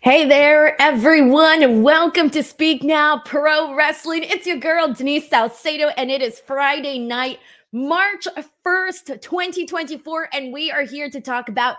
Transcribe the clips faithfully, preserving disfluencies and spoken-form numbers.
Hey there, everyone. Welcome to Speak Now Pro Wrestling. It's your girl, Denise Salcedo, and it is Friday night, March first, twenty twenty-four, and we are here to talk about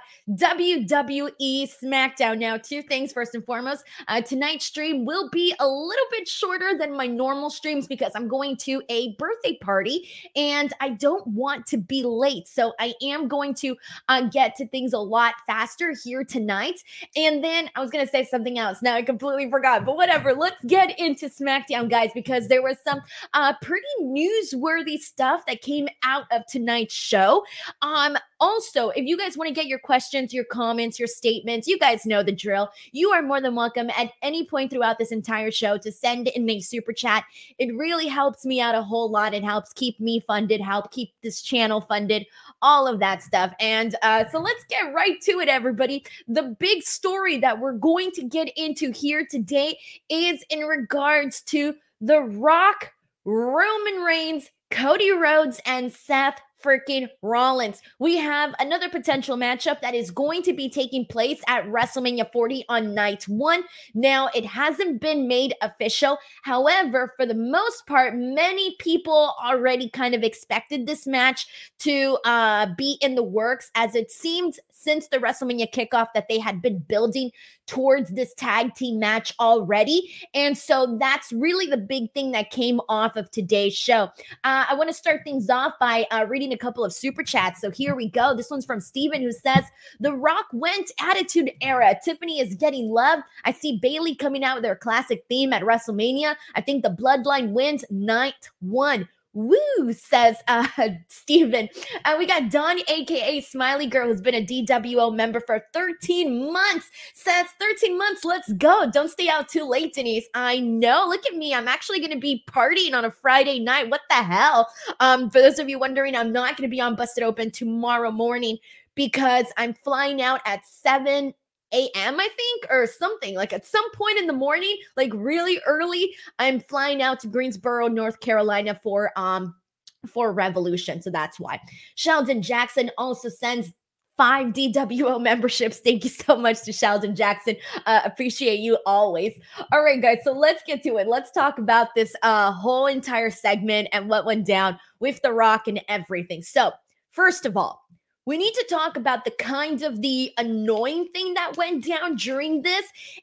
W W E SmackDown. Now, two things. First and foremost, uh, tonight's stream will be a little bit shorter than my normal streams because I'm going to a birthday party, and I don't want to be late. So I am going to uh, get to things a lot faster here tonight. And then I was going to say something else. Now I completely forgot, but whatever. Let's get into SmackDown, guys, because there was some uh, pretty newsworthy stuff that came out of tonight's show. Um, also, if you guys want to get your questions, your comments, your statements, you guys know the drill. You are more than welcome at any point throughout this entire show to send in a super chat. It really helps me out a whole lot. It helps keep me funded, help keep this channel funded, all of that stuff. And uh, so let's get right to it, everybody. The big story that we're going to get into here today is in regards to The Rock, Roman Reigns, Cody Rhodes, and Seth freaking Rollins. We have another potential matchup that is going to be taking place at WrestleMania forty on night one. Now, it hasn't been made official. However, for the most part, many people already kind of expected this match to uh, be in the works, as it seemed since the WrestleMania kickoff that they had been building towards this tag team match already. And so that's really the big thing that came off of today's show. Uh, I want to start things off by uh, reading a couple of super chats. So here we go. This one's from Steven, who says, The Rock went Attitude Era. Tiffany is getting love. I see Bailey coming out with her classic theme at WrestleMania. I think the Bloodline wins night one. Woo, says uh, Steven. Uh, we got Dawn, a k a. Smiley Girl, who's been a D W O member for thirteen months. Says thirteen months, let's go. Don't stay out too late, Denise. I know. Look at me. I'm actually going to be partying on a Friday night. What the hell? Um, for those of you wondering, I'm not going to be on Busted Open tomorrow morning because I'm flying out at seven a.m. I think, or something, like at some point in the morning, like really early. I'm flying out to Greensboro, North Carolina for um for Revolution. So that's why. Sheldon Jackson also sends five D W O memberships. Thank you so much to Sheldon Jackson. Uh, appreciate you always. All right, guys. So let's get to it. Let's talk about this uh, whole entire segment and what went down with The Rock and everything. So first of all, we need to talk about the kind of the annoying thing that went down during this.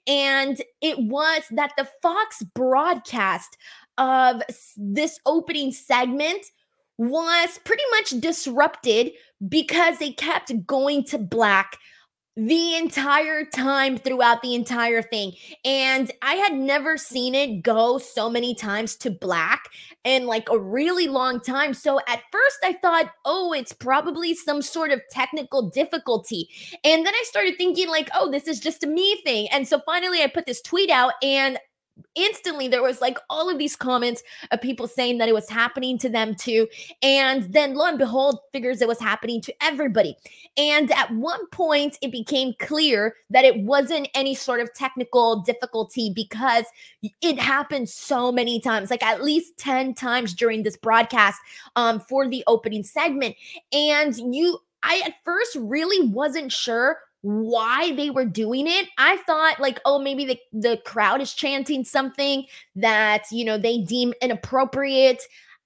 And it was that the Fox broadcast of this opening segment was pretty much disrupted because they kept going to black the entire time throughout the entire thing. And I had never seen it go so many times to black in like a really long time. So at first I thought, oh, it's probably some sort of technical difficulty. And then I started thinking like, oh, this is just a me thing. And so finally I put this tweet out, and instantly there was like all of these comments of people saying that it was happening to them too. And then lo and behold, figures it was happening to everybody. And at one point it became clear that it wasn't any sort of technical difficulty because it happened so many times, like at least ten times during this broadcast um, for the opening segment. And you, I at first really wasn't sure why they were doing it. I thought like, oh, maybe the, the crowd is chanting something that, you know, they deem inappropriate.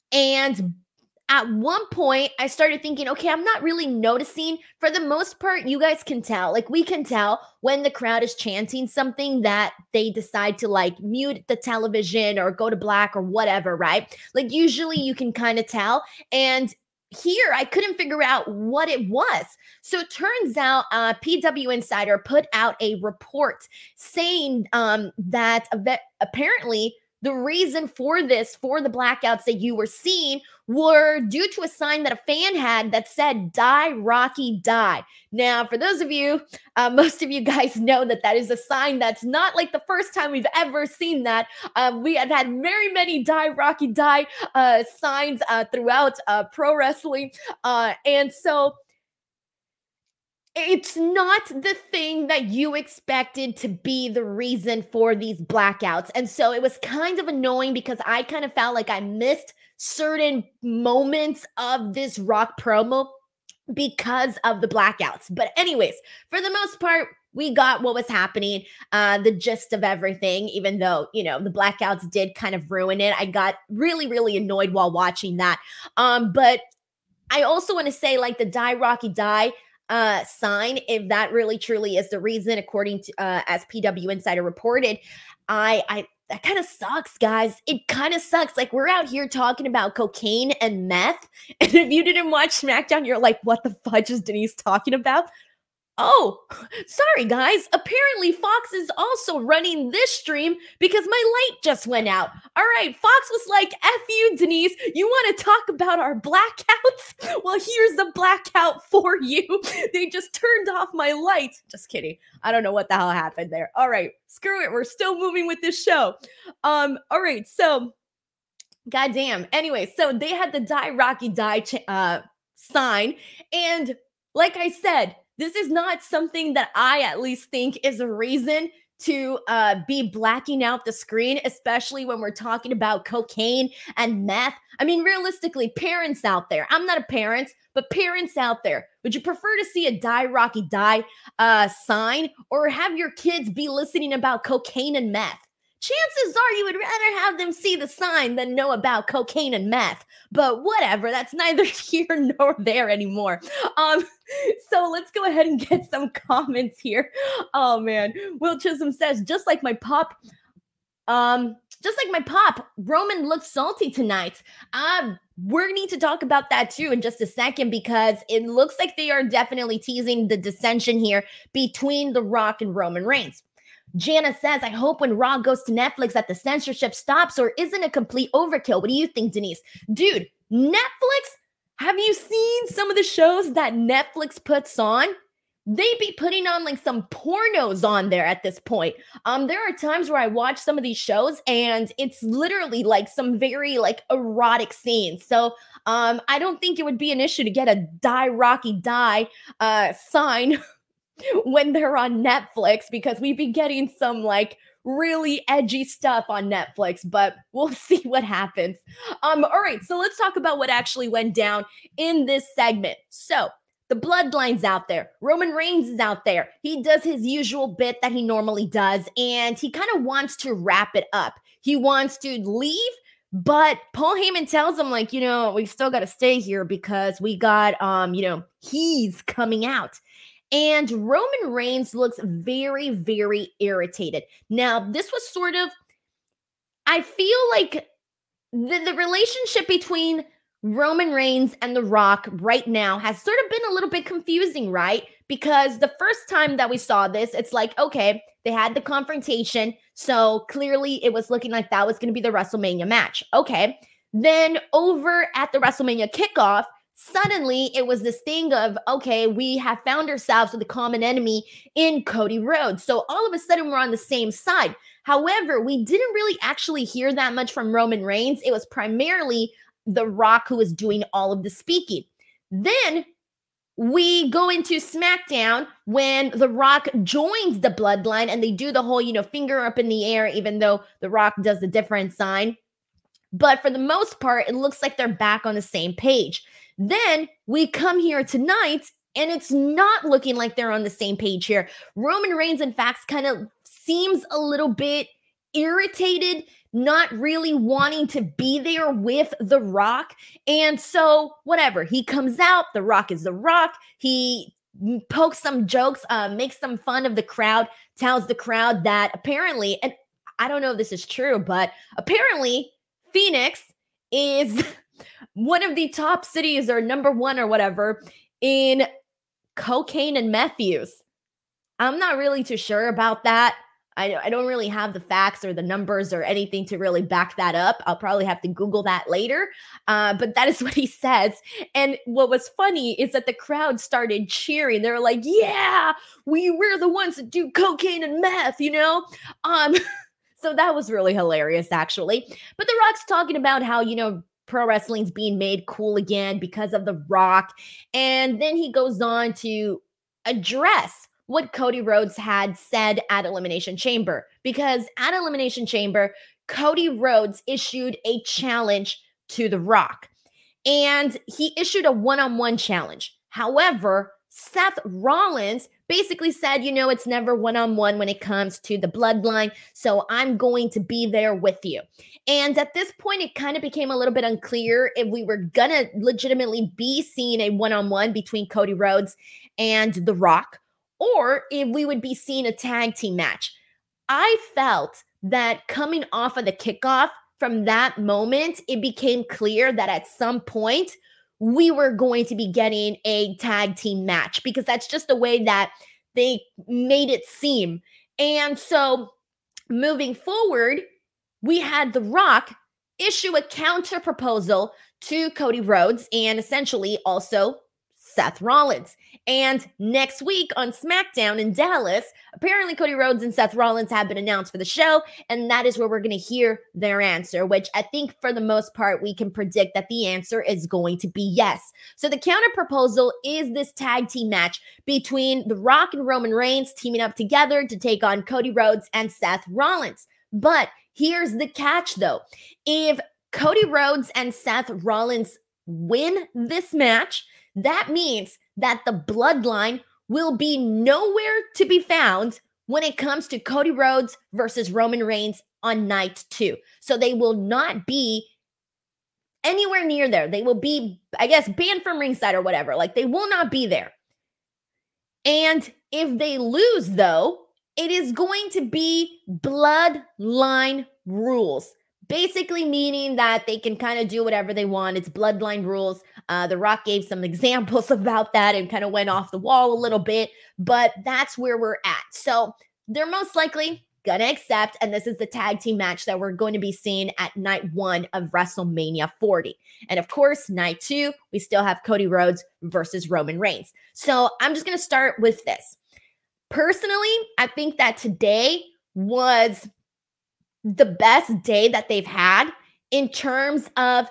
And at one point I started thinking, okay, I'm not really noticing. For the most part, you guys can tell, like we can tell when the crowd is chanting something that they decide to like mute the television or go to black or whatever, right? Like usually you can kind of tell. And here I couldn't figure out what it was. So it turns out uh, P W Insider put out a report saying um, that ev- apparently the reason for this, for the blackouts that you were seeing, were due to a sign that a fan had that said, "Die, Rocky, die." Now, for those of you, uh, most of you guys know that that is a sign that's not like the first time we've ever seen that. Um, we have had very many "Die, Rocky, die" uh, signs uh, throughout uh, pro wrestling. Uh, and so it's not the thing that you expected to be the reason for these blackouts. And so it was kind of annoying because I kind of felt like I missed certain moments of this Rock promo because of the blackouts. But anyways, for the most part, we got what was happening, uh, the gist of everything, even though, you know, the blackouts did kind of ruin it. I got really, really annoyed while watching that. Um, but I also want to say, like, the die Rocky die uh sign, if that really truly is the reason, according to uh as P W Insider reported, I I that kind of sucks, guys. It kind of sucks. Like, we're out here talking about cocaine and meth, and if you didn't watch SmackDown, you're like, what the fudge is Denise talking about? Oh, sorry, guys. Apparently, Fox is also running this stream because my light just went out. All right, Fox was like, F you, Denise. You want to talk about our blackouts? Well, here's the blackout for you. They just turned off my lights. Just kidding. I don't know what the hell happened there. All right, screw it. We're still moving with this show. Um, all right, so, goddamn. Anyway, so they had the Die Rocky Die ch- uh, sign, and like I said, this is not something that I at least think is a reason to uh, be blacking out the screen, especially when we're talking about cocaine and meth. I mean, realistically, parents out there, I'm not a parent, but parents out there, would you prefer to see a Die Rocky Die uh, sign, or have your kids be listening about cocaine and meth? Chances are you would rather have them see the sign than know about cocaine and meth. But whatever, that's neither here nor there anymore. Um, so let's go ahead and get some comments here. Oh man, Will Chisholm says, just like my pop, um, just like my pop, Roman looks salty tonight. Um, we're going to talk about that too in just a second, because it looks like they are definitely teasing the dissension here between The Rock and Roman Reigns. Jana says, I hope when Raw goes to Netflix that the censorship stops, or isn't a complete overkill. What do you think, Denise? Dude, Netflix, have you seen some of the shows that Netflix puts on? They be putting on like some pornos on there at this point. Um, there are times where I watch some of these shows and it's literally like some very like erotic scenes. So um, I don't think it would be an issue to get a Die Rocky Die uh, sign when they're on Netflix, because we've been getting some like really edgy stuff on Netflix, but we'll see what happens. Um, all right, so let's talk about what actually went down in this segment. So the Bloodline's out there. Roman Reigns is out there. He does his usual bit that he normally does, and he kind of wants to wrap it up. He wants to leave, but Paul Heyman tells him, like, you know, we still got to stay here because we got, um, you know, he's coming out. And Roman Reigns looks very, very irritated. Now, this was sort of, I feel like the, the relationship between Roman Reigns and The Rock right now has sort of been a little bit confusing, right? Because the first time that we saw this, it's like, okay, they had the confrontation. So clearly it was looking like that was going to be the WrestleMania match. Okay. Then over at the WrestleMania kickoff, suddenly it was this thing of, okay, we have found ourselves with a common enemy in Cody Rhodes. So all of a sudden we're on the same side. However, we didn't really actually hear that much from Roman Reigns. It was primarily The Rock who was doing all of the speaking. Then we go into SmackDown when The Rock joins the Bloodline and they do the whole, you know, finger up in the air, even though The Rock does a different sign. But for the most part, it looks like they're back on the same page. Then we come here tonight and it's not looking like they're on the same page here. Roman Reigns, in fact, kind of seems a little bit irritated, not really wanting to be there with The Rock. And so whatever, he comes out, The Rock is The Rock. He pokes some jokes, uh, makes some fun of the crowd, tells the crowd that apparently, and I don't know if this is true, but apparently Phoenix is one of the top cities, or number one or whatever, in cocaine and meth use. I'm not really too sure about that. I, I don't really have the facts or the numbers or anything to really back that up. I'll probably have to Google that later. Uh, but that is what he says. And what was funny is that the crowd started cheering. They were like, yeah, we, we're the ones that do cocaine and meth, you know? Um, so that was really hilarious, actually. But The Rock's talking about how, you know, pro wrestling's being made cool again because of The Rock. And then he goes on to address what Cody Rhodes had said at Elimination Chamber. Because at Elimination Chamber, Cody Rhodes issued a challenge to The Rock. And he issued a one-on-one challenge. However, Seth Rollins basically said, you know, it's never one-on-one when it comes to the bloodline. So I'm going to be there with you. And at this point, it kind of became a little bit unclear if we were going to legitimately be seeing a one-on-one between Cody Rhodes and The Rock, or if we would be seeing a tag team match. I felt that coming off of the kickoff, from that moment, it became clear that at some point we were going to be getting a tag team match, because that's just the way that they made it seem. And so moving forward, we had The Rock issue a counter proposal to Cody Rhodes and essentially also Seth Rollins. And next week on SmackDown in Dallas, apparently Cody Rhodes and Seth Rollins have been announced for the show, and that is where we're going to hear their answer, which I think for the most part we can predict that the answer is going to be yes. So the counter proposal is this tag team match between The Rock and Roman Reigns teaming up together to take on Cody Rhodes and Seth Rollins. But here's the catch though. If Cody Rhodes and Seth Rollins win this match, that means that the bloodline will be nowhere to be found when it comes to Cody Rhodes versus Roman Reigns on night two. So they will not be anywhere near there. They will be, I guess, banned from ringside or whatever. Like, they will not be there. And if they lose, though, it is going to be bloodline rules. Basically meaning that they can kind of do whatever they want. It's bloodline rules. Uh, The Rock gave some examples about that and kind of went off the wall a little bit, but that's where we're at. So they're most likely going to accept, and this is the tag team match that we're going to be seeing at night one of WrestleMania forty. And of course, night two, we still have Cody Rhodes versus Roman Reigns. So I'm just going to start with this. Personally, I think that today was the best day that they've had in terms of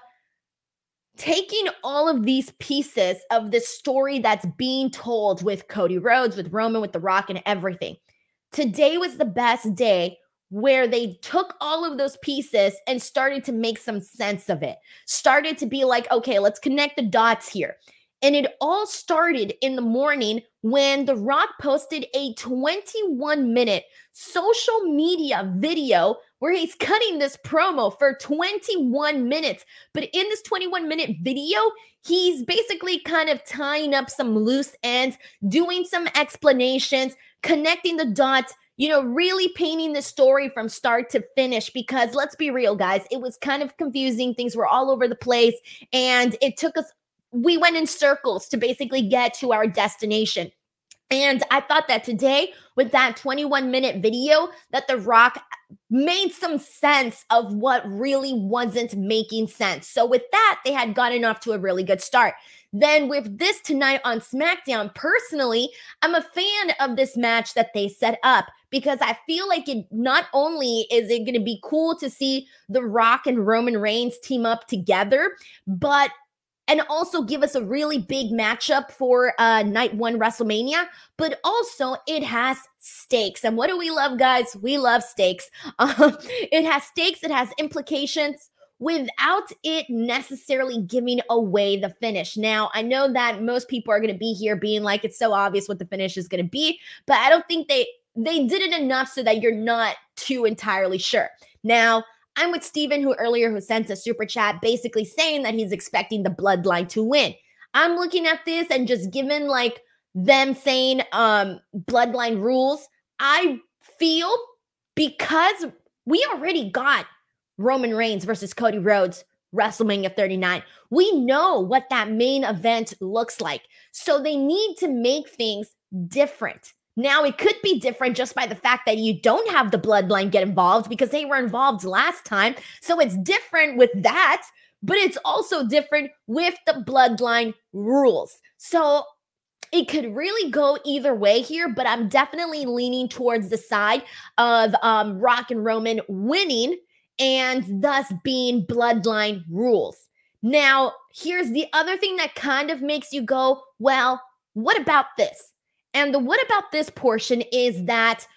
taking all of these pieces of this story that's being told with Cody Rhodes, with Roman, with The Rock, and everything. Today was the best day where they took all of those pieces and started to make some sense of it. Started to be like, okay, let's connect the dots here. And it all started in the morning when The Rock posted a twenty-one minute social media video where he's cutting this promo for twenty-one minutes. But in this twenty-one minute video, he's basically kind of tying up some loose ends, doing some explanations, connecting the dots, you know, really painting the story from start to finish. Because let's be real, guys, it was kind of confusing. Things were all over the place, and it took us, we went in circles to basically get to our destination. And I thought that today, with that twenty-one minute video, that The Rock made some sense of what really wasn't making sense. So with that, they had gotten off to a really good start. Then with this tonight on SmackDown, personally, I'm a fan of this match that they set up, because I feel like it not only is it going to be cool to see The Rock and Roman Reigns team up together, but and also give us a really big matchup for uh, night one WrestleMania, but also it has stakes. And what do we love, guys? We love stakes. Um, it has stakes. It has implications without it necessarily giving away the finish. Now, I know that most people are going to be here being like, it's so obvious what the finish is going to be, but I don't think they they did it enough so that you're not too entirely sure. Now, I'm with Steven, who earlier who sent a super chat basically saying that he's expecting the bloodline to win. I'm looking at this and just given like them saying um, bloodline rules, I feel because we already got Roman Reigns versus Cody Rhodes WrestleMania thirty-nine. We know what that main event looks like. So they need to make things different. Now, it could be different just by the fact that you don't have the bloodline get involved, because they were involved last time. So it's different with that, but it's also different with the bloodline rules. So it could really go either way here, but I'm definitely leaning towards the side of um, Rock and Roman winning and thus being bloodline rules. Now, here's the other thing that kind of makes you go, well, what about this? And the what about this portion is that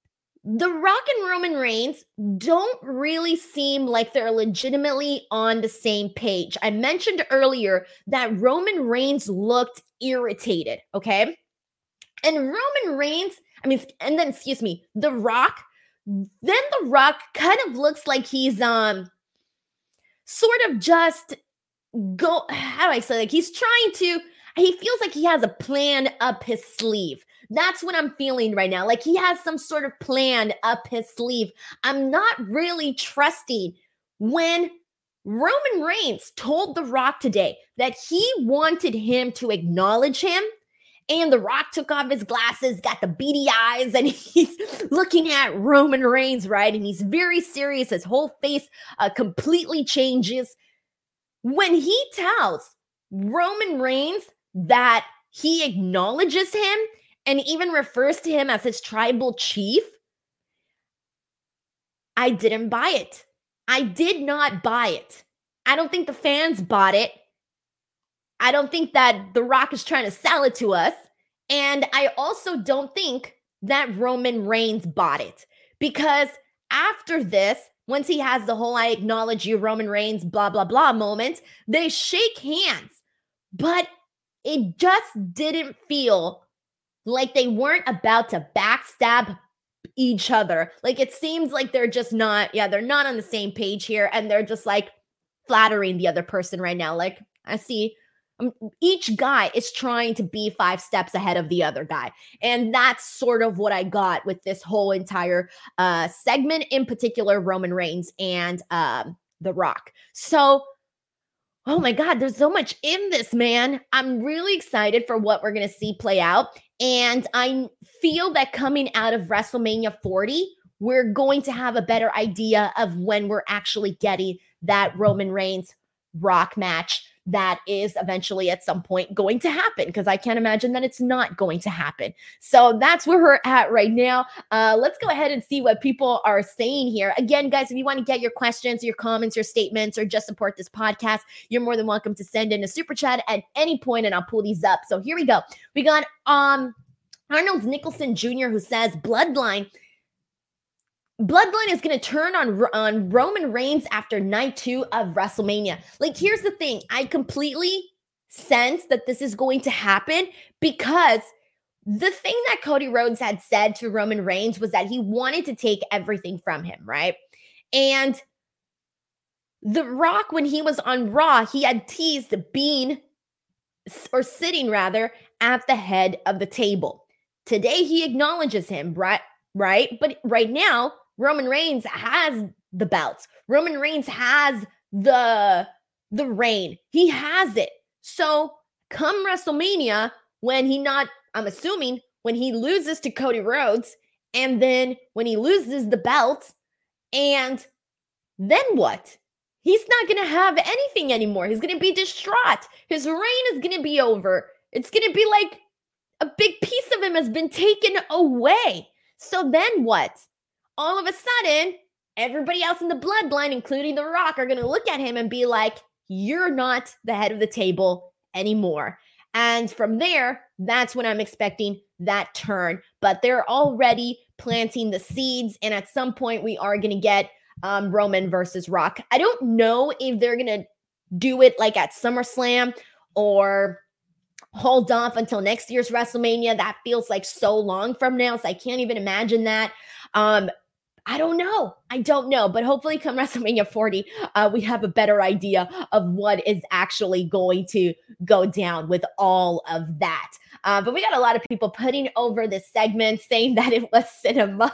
The Rock and Roman Reigns don't really seem like they're legitimately on the same page. I mentioned earlier that Roman Reigns looked irritated, okay? And Roman Reigns, I mean, and then, excuse me, The Rock, then The Rock kind of looks like he's um sort of just go, how do I say, like he's trying to, he feels like he has a plan up his sleeve. That's what I'm feeling right now. Like he has some sort of plan up his sleeve. I'm not really trusting when Roman Reigns told The Rock today that he wanted him to acknowledge him. And The Rock took off his glasses, got the beady eyes, and he's looking at Roman Reigns, right? And he's very serious. His whole face uh, completely changes. When he tells Roman Reigns that he acknowledges him and even refers to him as his tribal chief, I didn't buy it. I did not buy it. I don't think the fans bought it. I don't think that The Rock is trying to sell it to us. And I also don't think that Roman Reigns bought it. Because after this, once he has the whole I acknowledge you, Roman Reigns, blah, blah, blah moment, they shake hands. But it just didn't feel like they weren't about to backstab each other. Like it seems like they're just not, yeah, they're not on the same page here. And they're just like flattering the other person right now. Like I see um, each guy is trying to be five steps ahead of the other guy. And that's sort of what I got with this whole entire uh, segment, in particular, Roman Reigns and um, The Rock. So, oh my God, there's so much in this, man. I'm really excited for what we're going to see play out. And I feel that coming out of WrestleMania forty, we're going to have a better idea of when we're actually getting that Roman Reigns Rock match that is eventually at some point going to happen, because I can't imagine that it's not going to happen. So that's where we're at right now. Uh, let's go ahead and see what people are saying here. Again, guys, if you want to get your questions, your comments, your statements, or just support this podcast, you're more than welcome to send in a super chat at any point, and I'll pull these up. So here we go. We got um Arnold Nicholson Junior who says Bloodline Bloodline is going to turn on, on Roman Reigns after night two of WrestleMania. Like, here's the thing. I completely sense that this is going to happen because the thing that Cody Rhodes had said to Roman Reigns was that he wanted to take everything from him, right? And The Rock, when he was on Raw, he had teased being, or sitting rather, at the head of the table. Today, he acknowledges him, right? Right? But right now, Roman Reigns has the belts. Roman Reigns has the, the reign. He has it. So come WrestleMania, when he not, I'm assuming, when he loses to Cody Rhodes, and then when he loses the belt, and then what? He's not going to have anything anymore. He's going to be distraught. His reign is going to be over. It's going to be like a big piece of him has been taken away. So then what? All of a sudden, everybody else in the bloodline, including The Rock, are going to look at him and be like, you're not the head of the table anymore. And from there, that's when I'm expecting that turn. But they're already planting the seeds. And at some point, we are going to get um, Roman versus Rock. I don't know if they're going to do it like at SummerSlam or hold off until next year's WrestleMania. That feels like so long from now. So I can't even imagine that. Um, I don't know. I don't know. But hopefully come WrestleMania forty, uh, we have a better idea of what is actually going to go down with all of that. Uh, but we got a lot of people putting over this segment saying that it was cinema.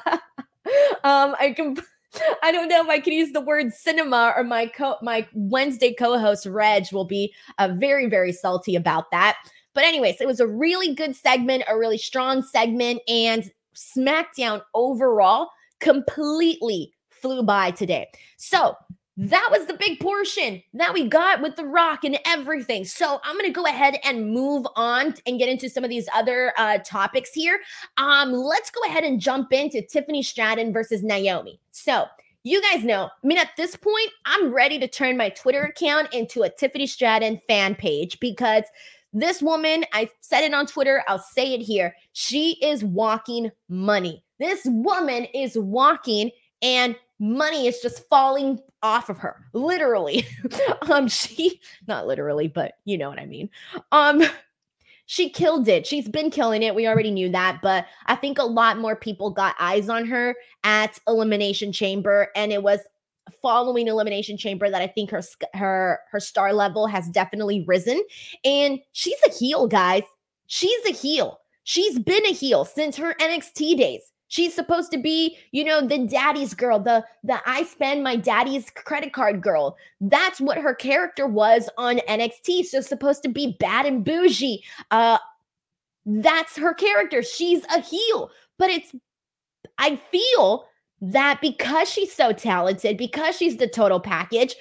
um, I can... I don't know if I can use the word cinema, or my co- my Wednesday co-host Reg will be uh, very, very salty about that. But anyways, it was a really good segment, a really strong segment, and SmackDown overall completely flew by today. So that was the big portion that we got with The Rock and everything. So I'm going to go ahead and move on and get into some of these other uh, topics here. Um, let's go ahead and jump into Tiffany Stratton versus Naomi. So you guys know, I mean, at this point, I'm ready to turn my Twitter account into a Tiffany Stratton fan page, because this woman, I said it on Twitter, I'll say it here, she is walking money. This woman is walking, and money is just falling off of her, literally. um, she, not literally, but you know what I mean. Um, she killed it. She's been killing it. We already knew that, but I think a lot more people got eyes on her at Elimination Chamber, and it was following Elimination Chamber that I think her her her star level has definitely risen. And she's a heel, guys. She's a heel. She's been a heel since her N X T days. She's supposed to be, you know, the daddy's girl, the the I spend my daddy's credit card girl. That's what her character was on N X T. She's supposed to be bad and bougie. Uh, that's her character. She's a heel. But it's, I feel that because she's so talented, because she's the total package,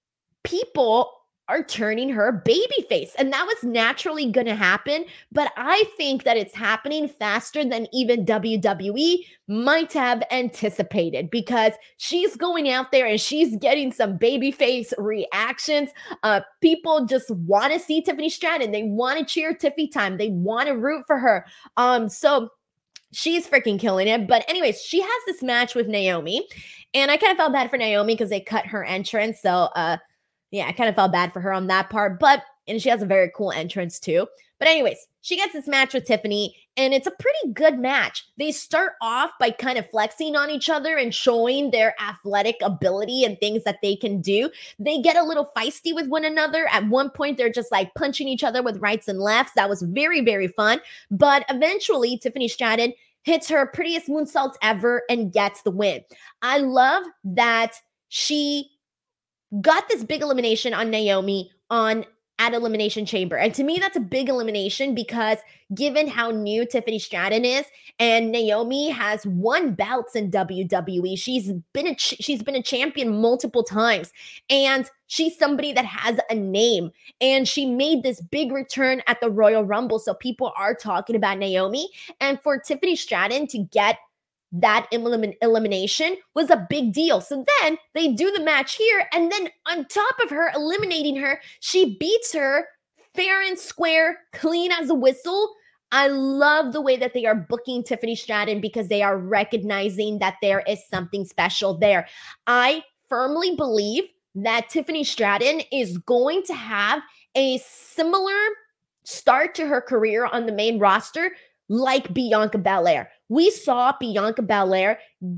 people are turning her babyface. And that was naturally going to happen. But I think that it's happening faster than even W W E might have anticipated, because she's going out there and she's getting some babyface reactions. Uh, people just want to see Tiffany Stratton. They want to cheer Tiffy time. They want to root for her. Um, so she's freaking killing it. But anyways, she has this match with Naomi. And I kind of felt bad for Naomi because they cut her entrance. So, uh, yeah, I kind of felt bad for her on that part, but, and she has a very cool entrance too. But anyways, she gets this match with Tiffany, and it's a pretty good match. They start off by kind of flexing on each other and showing their athletic ability and things that they can do. They get a little feisty with one another. At one point, they're just like punching each other with rights and lefts. That was very, very fun. But eventually, Tiffany Stratton hits her prettiest moonsault ever and gets the win. I love that she got this big elimination on Naomi on at Elimination Chamber. And to me, that's a big elimination because given how new Tiffany Stratton is, and Naomi has won belts in W W E, she's been a ch- she's been a champion multiple times, and she's somebody that has a name. And she made this big return at the Royal Rumble, so people are talking about Naomi. And for Tiffany Stratton to get that elim- elimination was a big deal. So then they do the match here, and then on top of her eliminating her, she beats her fair and square, clean as a whistle. I love the way that they are booking Tiffany Stratton because they are recognizing that there is something special there. I firmly believe that Tiffany Stratton is going to have a similar start to her career on the main roster like Bianca Belair. We saw Bianca Belair,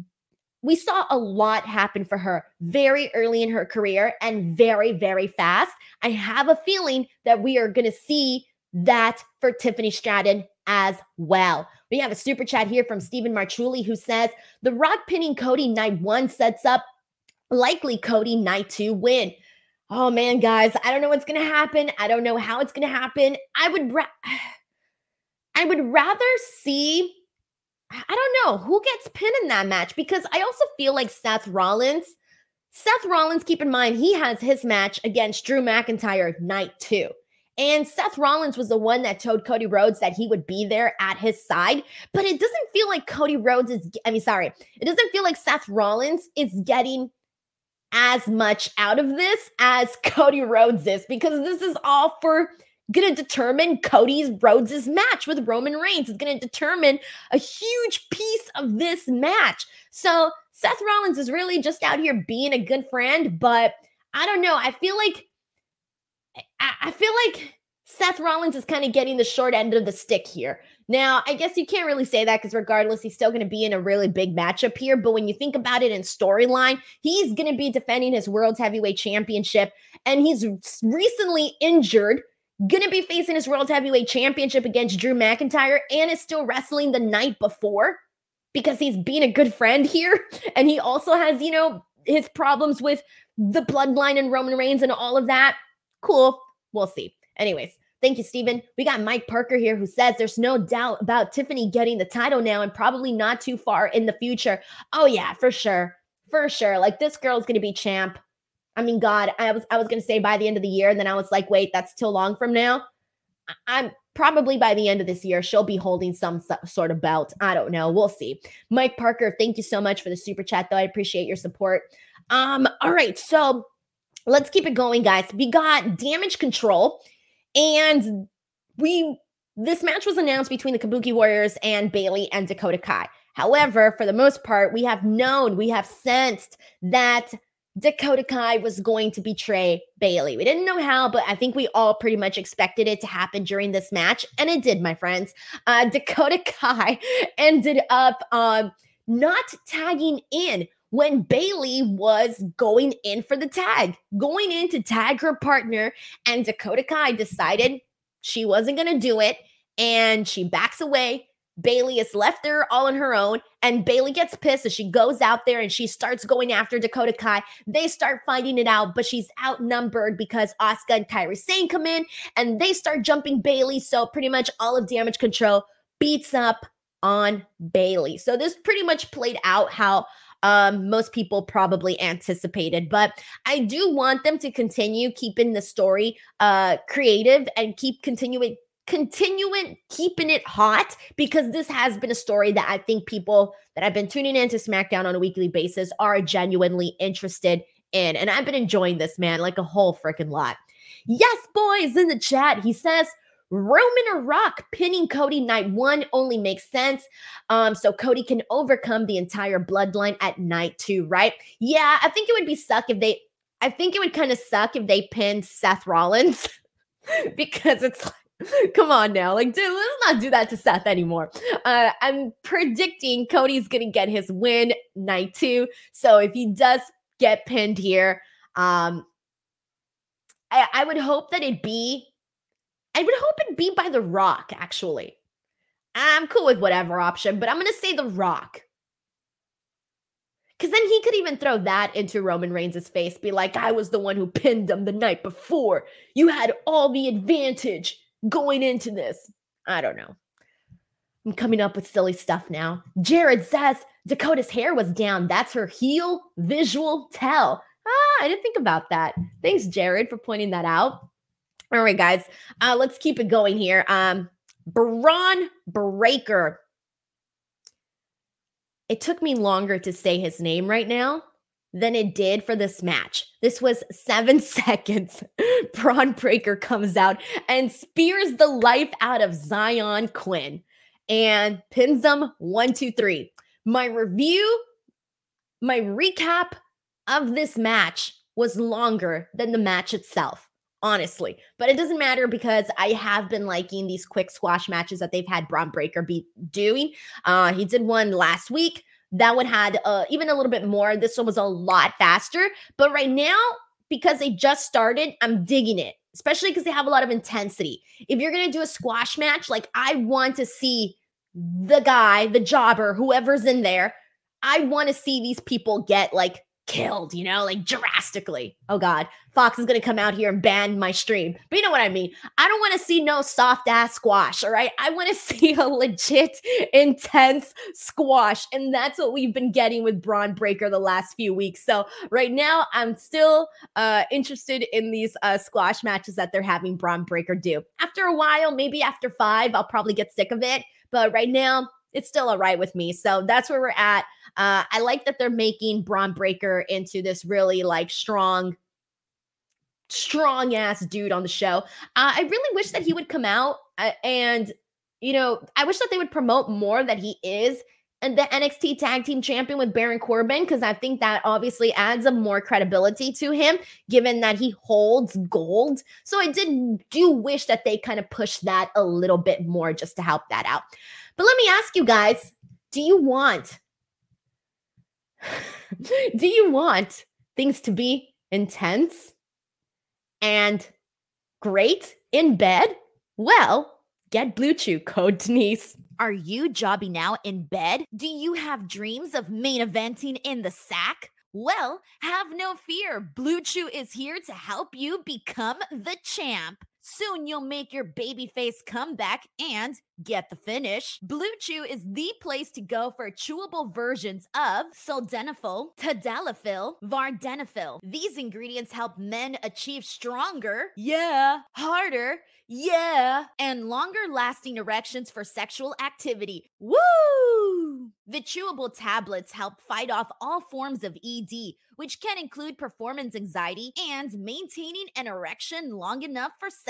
we saw a lot happen for her very early in her career and very, very fast. I have a feeling that we are going to see that for Tiffany Stratton as well. We have a super chat here from Stephen Marchuli who says, The Rock pinning Cody night one sets up likely Cody night two win. Oh man, guys, I don't know what's going to happen. I don't know how it's going to happen. I would ra- I would rather see, I don't know, who gets pinned in that match, because I also feel like Seth Rollins, Seth Rollins, keep in mind, he has his match against Drew McIntyre night two. And Seth Rollins was the one that told Cody Rhodes that he would be there at his side. But it doesn't feel like Cody Rhodes is, I mean, sorry, it doesn't feel like Seth Rollins is getting as much out of this as Cody Rhodes is, because this is all for going to determine Cody Rhodes' match with Roman Reigns. It's going to determine a huge piece of this match. So Seth Rollins is really just out here being a good friend, but I don't know. I feel like, I, I feel like Seth Rollins is kind of getting the short end of the stick here. Now, I guess you can't really say that because regardless, he's still going to be in a really big matchup here. But when you think about it in storyline, he's going to be defending his World Heavyweight Championship, and he's recently injured, going to be facing his World Heavyweight Championship against Drew McIntyre, and is still wrestling the night before because he's being a good friend here. And he also has, you know, his problems with the bloodline and Roman Reigns and all of that. Cool. We'll see. Anyways, thank you, Steven. We got Mike Parker here who says there's no doubt about Tiffany getting the title now and probably not too far in the future. Oh, yeah, for sure. For sure. Like, this girl's going to be champ. I mean, God, I was I was going to say by the end of the year, and then I was like, wait, that's too long from now. I'm probably by the end of this year, she'll be holding some sort of belt. I don't know. We'll see. Mike Parker, thank you so much for the super chat, though. I appreciate your support. Um, all right, so let's keep it going, guys. We got Damage Control, and we this match was announced between the Kabuki Warriors and Bayley and Dakota Kai. However, for the most part, we have known, we have sensed that Dakota Kai was going to betray Bayley. We didn't know how, but I think we all pretty much expected it to happen during this match, and it did, my friends. Uh, Dakota Kai ended up um, not tagging in when Bayley was going in for the tag, going in to tag her partner, and Dakota Kai decided she wasn't going to do it, and she backs away. Bayley is left there all on her own, and Bayley gets pissed as she goes out there and she starts going after Dakota Kai. They start fighting it out, but she's outnumbered because Asuka and Kairi Sane come in, and they start jumping Bayley, so pretty much all of Damage Control beats up on Bayley. So this pretty much played out how um, most people probably anticipated, but I do want them to continue keeping the story uh, creative and keep continuing continuing keeping it hot, because this has been a story that I think people that have been tuning into SmackDown on a weekly basis are genuinely interested in. And I've been enjoying this, man, like a whole freaking lot. Yes, boys, in the chat, he says, Roman or Rock pinning Cody night one only makes sense. Um, so Cody can overcome the entire bloodline at night two, right? Yeah, I think it would be suck if they, I think it would kind of suck if they pinned Seth Rollins because it's like, come on now. Like, dude, let's not do that to Seth anymore. Uh, I'm predicting Cody's going to get his win night two. So if he does get pinned here, um, I, I would hope that it be, I would hope it be by The Rock, actually. I'm cool with whatever option, but I'm going to say The Rock. Because then he could even throw that into Roman Reigns' face, be like, I was the one who pinned him the night before. You had all the advantage going into this. I don't know. I'm coming up with silly stuff now. Jared says Dakota's hair was down. That's her heel visual tell. Ah, I didn't think about that. Thanks, Jared, for pointing that out. All right, guys. Uh, let's keep it going here. Um, Braun Breaker. It took me longer to say his name right now than it did for this match. This was seven seconds. Braun Breaker comes out and spears the life out of Zion Quinn and pins him one, two, three. My review, my recap of this match was longer than the match itself, honestly. But it doesn't matter because I have been liking these quick squash matches that they've had Braun Breaker be doing. Uh, he did one last week. That one had uh, even a little bit more. This one was a lot faster. But right now, because they just started, I'm digging it, especially because they have a lot of intensity. If you're going to do a squash match, like I want to see the guy, the jobber, whoever's in there, I want to see these people get like killed, you know, like drastically. Oh God, Fox is going to come out here and ban my stream. But you know what I mean? I don't want to see no soft ass squash, all right? I want to see a legit intense squash. And that's what we've been getting with Braun Breaker the last few weeks. So right now I'm still uh, interested in these uh, squash matches that they're having Braun Breaker do. After a while, maybe after five, I'll probably get sick of it. But right now, it's still all right with me. So that's where we're at. Uh, I like that they're making Braun Breaker into this really like strong, strong ass dude on the show. Uh, I really wish that he would come out uh, and, you know, I wish that they would promote more that he is and the N X T Tag Team Champion with Baron Corbin, because I think that obviously adds a more credibility to him, given that he holds gold. So I did do wish that they kind of push that a little bit more just to help that out. But let me ask you guys, do you want, do you want things to be intense and great in bed? Well, get Blue Chew, code Denise. Are you jobbing out in bed? Do you have dreams of main eventing in the sack? Well, have no fear. Blue Chew is here to help you become the champ. Soon you'll make your babyface comeback and get the finish. Blue Chew is the place to go for chewable versions of sildenafil, tadalafil, vardenafil. These ingredients help men achieve stronger, yeah, harder, yeah, and longer lasting erections for sexual activity. Woo! The chewable tablets help fight off all forms of E D, which can include performance anxiety and maintaining an erection long enough for sex.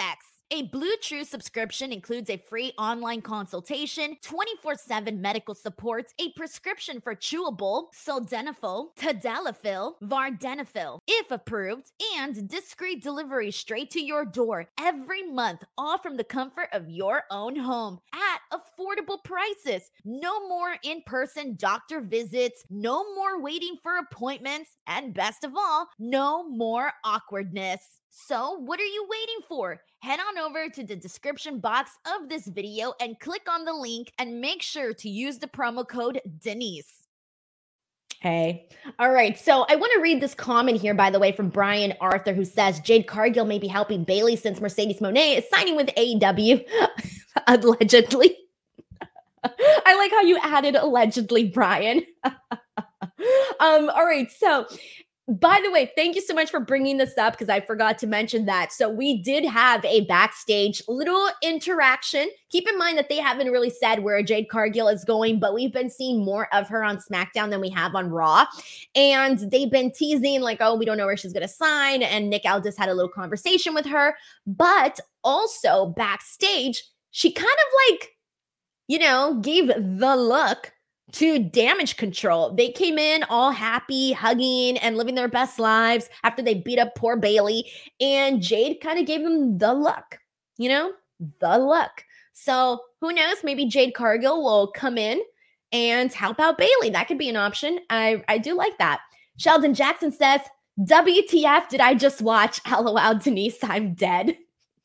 A Blue Chew subscription includes a free online consultation, twenty-four seven medical support, a prescription for chewable, sildenafil, tadalafil, vardenafil, if approved, and discreet delivery straight to your door every month, all from the comfort of your own home at affordable prices. No more in-person doctor visits, no more waiting for appointments, and best of all, no more awkwardness. So what are you waiting for? Head on over to the description box of this video and click on the link and make sure to use the promo code Denise. Hey. All right. So I want to read this comment here, by the way, from Brian Arthur, who says Jade Cargill may be helping Bayley since Mercedes Moné is signing with A E W. Allegedly. I like how you added allegedly, Brian. um, all right. So by the way, thank you so much for bringing this up because I forgot to mention that. So we did have a backstage little interaction. Keep in mind that they haven't really said where Jade Cargill is going, but we've been seeing more of her on SmackDown than we have on Raw. And they've been teasing like, oh, we don't know where she's going to sign. And Nick Aldis had a little conversation with her. But also backstage, she kind of like, you know, gave the look to Damage Control. They came in all happy, hugging, and living their best lives after they beat up poor Bayley. And Jade kind of gave them the look, you know, the look. So who knows? Maybe Jade Cargill will come in and help out Bayley. That could be an option. I, I do like that. Sheldon Jackson says, W T F did I just watch? LOL, Denise, I'm dead.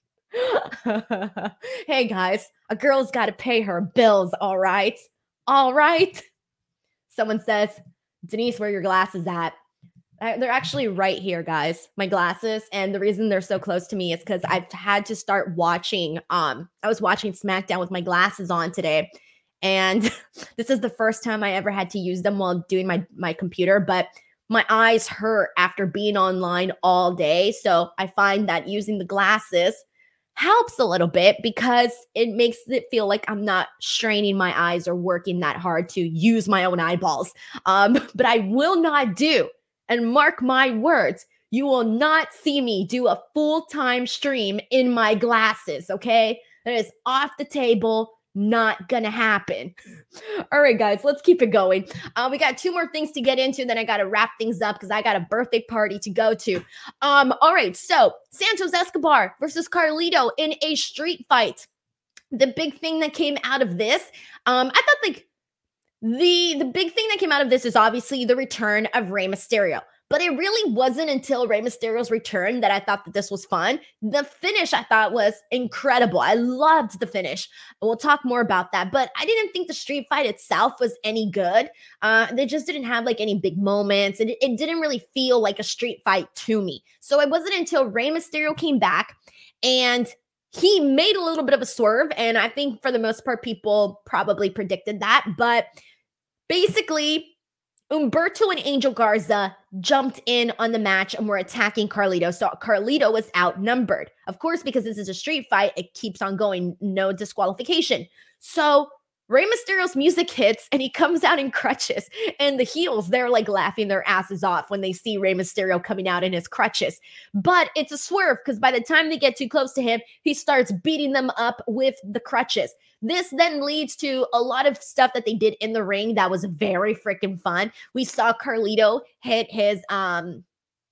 Hey guys, a girl's got to pay her bills, all right? All right. Someone says, Denise, where are your glasses at? Uh, they're actually right here, guys, my glasses. And the reason they're so close to me is because I've had to start watching. Um, I was watching SmackDown with my glasses on today. And this is the first time I ever had to use them while doing my, my computer. But my eyes hurt after being online all day. So I find that using the glasses helps a little bit because it makes it feel like I'm not straining my eyes or working that hard to use my own eyeballs. Um, but I will not do, and mark my words, you will not see me do a full-time stream in my glasses, okay? That is off the table. Not gonna happen. All right, guys, let's keep it going. Uh, we got two more things to get into, then I gotta wrap things up because I got a birthday party to go to. Um, all right, so Santos Escobar versus Carlito in a street fight. The big thing that came out of this, um, I thought like the the big thing that came out of this is obviously the return of Rey Mysterio. But it really wasn't until Rey Mysterio's return that I thought that this was fun. The finish I thought was incredible. I loved the finish. We'll talk more about that. But I didn't think the street fight itself was any good. Uh, they just didn't have like any big moments. It, it didn't really feel like a street fight to me. So it wasn't until Rey Mysterio came back and he made a little bit of a swerve. And I think for the most part, people probably predicted that. But basically, Humberto and Angel Garza jumped in on the match and were attacking Carlito. So Carlito was outnumbered. Of course, because this is a street fight, it keeps on going, no disqualification. So Rey Mysterio's music hits and he comes out in crutches. And the heels, they're like laughing their asses off when they see Rey Mysterio coming out in his crutches. But it's a swerve because by the time they get too close to him, he starts beating them up with the crutches. This then leads to a lot of stuff that they did in the ring that was very freaking fun. We saw Carlito hit his um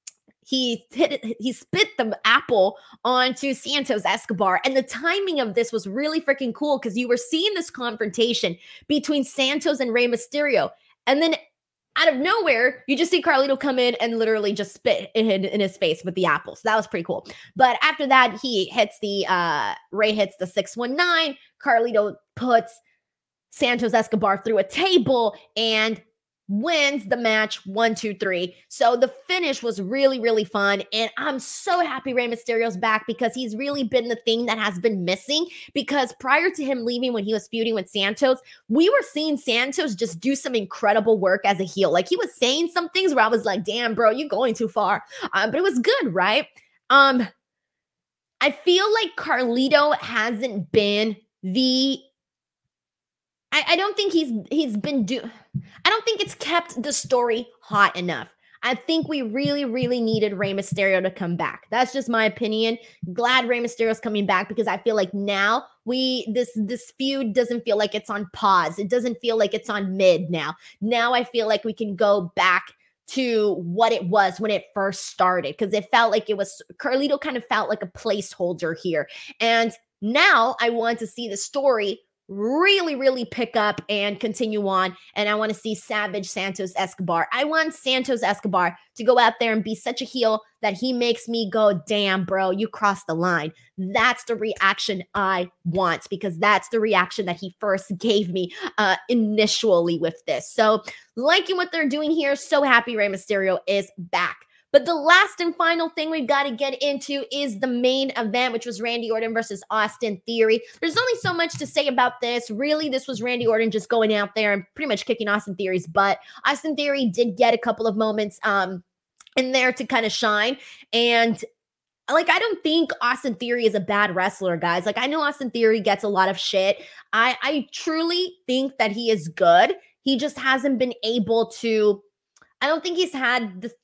he hit he spit the apple onto Santos Escobar, and the timing of this was really freaking cool because you were seeing this confrontation between Santos and Rey Mysterio, and then out of nowhere, you just see Carlito come in and literally just spit in, in his face with the apple. So that was pretty cool. But after that, he hits the, uh, Rey hits the six one nine. Carlito puts Santos Escobar through a table and wins the match one, two, three. So the finish was really, really fun. And I'm so happy Rey Mysterio's back because he's really been the thing that has been missing. Because prior to him leaving when he was feuding with Santos, we were seeing Santos just do some incredible work as a heel. Like he was saying some things where I was like, damn, bro, you're going too far. Uh, but it was good, right? Um, I feel like Carlito hasn't been the I, I don't think he's he's been do I don't think it's kept the story hot enough. I think we really, really needed Rey Mysterio to come back. That's just my opinion. Glad Rey Mysterio's coming back because I feel like now we this this feud doesn't feel like it's on pause. It doesn't feel like it's on mid now. Now I feel like we can go back to what it was when it first started because it felt like it was Carlito kind of felt like a placeholder here. And now I want to see the story really, really pick up and continue on. And I want to see Savage Santos Escobar. I want Santos Escobar to go out there and be such a heel that he makes me go, damn, bro, you crossed the line. That's the reaction I want because that's the reaction that he first gave me uh, initially with this. So liking what they're doing here. So happy Rey Mysterio is back. But the last and final thing we've got to get into is the main event, which was Randy Orton versus Austin Theory. There's only so much to say about this. Really, this was Randy Orton just going out there and pretty much kicking Austin Theory's butt. Austin Theory did get a couple of moments um, in there to kind of shine. And like, I don't think Austin Theory is a bad wrestler, guys. Like, I know Austin Theory gets a lot of shit. I, I truly think that he is good. He just hasn't been able to, I don't think he's had the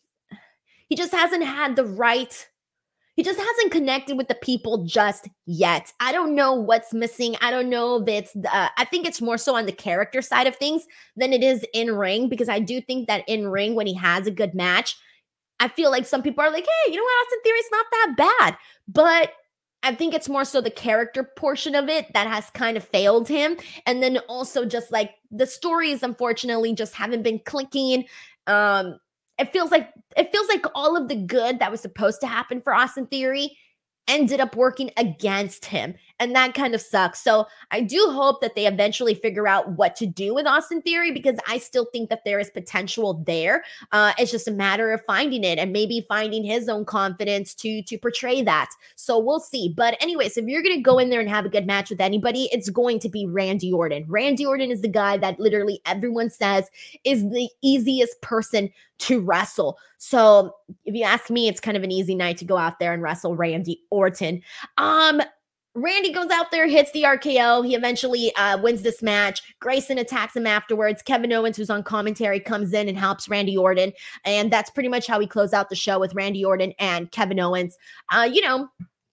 He just hasn't had the right, he just hasn't connected with the people just yet. I don't know what's missing. I don't know if it's, uh, I think it's more so on the character side of things than it is in ring, because I do think that in ring, when he has a good match, I feel like some people are like, hey, you know what, Austin Theory's not that bad. But I think it's more so the character portion of it that has kind of failed him. And then also just like the stories, unfortunately, just haven't been clicking. Um, It feels like it feels like all of the good that was supposed to happen for Austin Theory ended up working against him. And that kind of sucks. So I do hope that they eventually figure out what to do with Austin Theory, because I still think that there is potential there. Uh, it's just a matter of finding it and maybe finding his own confidence to, to portray that. So we'll see. But anyways, if you're going to go in there and have a good match with anybody, it's going to be Randy Orton. Randy Orton is the guy that literally everyone says is the easiest person to wrestle. So if you ask me, it's kind of an easy night to go out there and wrestle Randy Orton. Um, Randy goes out there, hits the R K O. He eventually uh, wins this match. Grayson attacks him afterwards. Kevin Owens, who's on commentary, comes in and helps Randy Orton. And that's pretty much how we close out the show, with Randy Orton and Kevin Owens, uh, you know,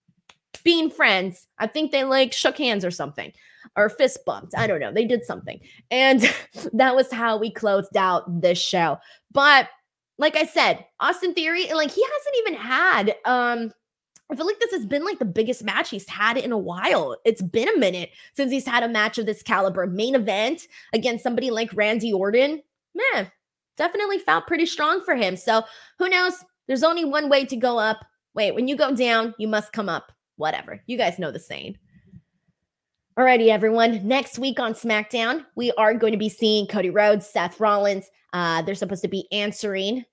being friends. I think they like shook hands or something, or fist bumped. I don't know. They did something. And that was how we closed out this show. But like I said, Austin Theory, like, he hasn't even had, um, I feel like this has been like the biggest match he's had in a while. It's been a minute since he's had a match of this caliber. Main event against somebody like Randy Orton. Man, definitely felt pretty strong for him. So who knows? There's only one way to go up. Wait, when you go down, you must come up. Whatever. You guys know the saying. Alrighty, everyone. Next week on SmackDown, we are going to be seeing Cody Rhodes, Seth Rollins. Uh, they're supposed to be answering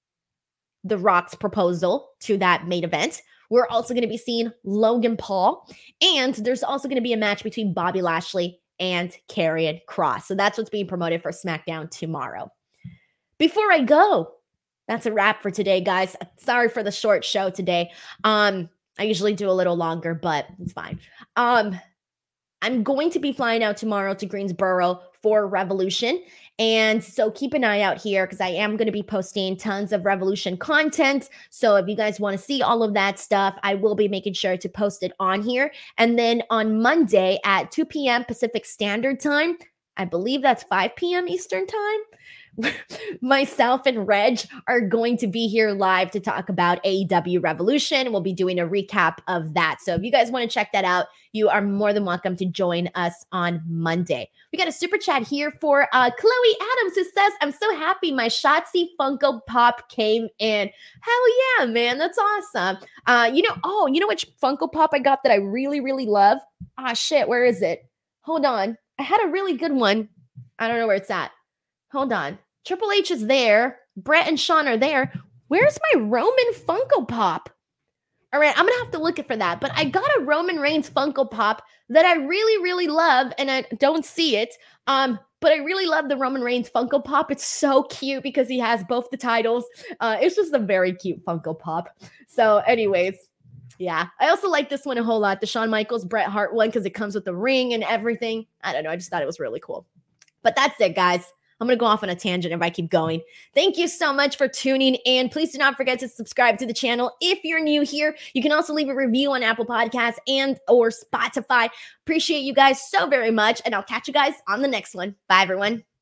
The Rock's proposal to that main event. We're also going to be seeing Logan Paul. And there's also going to be a match between Bobby Lashley and Karrion Kross. So that's what's being promoted for SmackDown tomorrow. Before I go, that's a wrap for today, guys. Sorry for the short show today. Um, I usually do a little longer, but it's fine. Um, I'm going to be flying out tomorrow to Greensboro for Revolution. And so keep an eye out here, because I am going to be posting tons of Revolution content. So if you guys want to see all of that stuff, I will be making sure to post it on here. And then on Monday at two p.m. Pacific Standard Time, I believe that's five p.m. Eastern Time, myself and Reg are going to be here live to talk about A E W Revolution. We'll be doing a recap of that. So if you guys want to check that out, you are more than welcome to join us on Monday. We got a super chat here for uh, Chloe Adams, who says, I'm so happy my Shotzi Funko Pop came in. Hell yeah, man. That's awesome. Uh, you know, oh, you know which Funko Pop I got that I really, really love? Ah, shit. Where is it? Hold on. I had a really good one. I don't know where it's at. Hold on. Triple H is there. Brett and Sean are there. Where's my Roman Funko Pop? All right, I'm going to have to look for that. But I got a Roman Reigns Funko Pop that I really, really love, and I don't see it. Um, but I really love the Roman Reigns Funko Pop. It's so cute because he has both the titles. Uh, it's just a very cute Funko Pop. So anyways, yeah. I also like this one a whole lot, the Shawn Michaels Bret Hart one, because it comes with the ring and everything. I don't know. I just thought it was really cool. But that's it, guys. I'm going to go off on a tangent if I keep going. Thank you so much for tuning in. Please do not forget to subscribe to the channel. If you're new here, you can also leave a review on Apple Podcasts and or Spotify. Appreciate you guys so very much, and I'll catch you guys on the next one. Bye, everyone.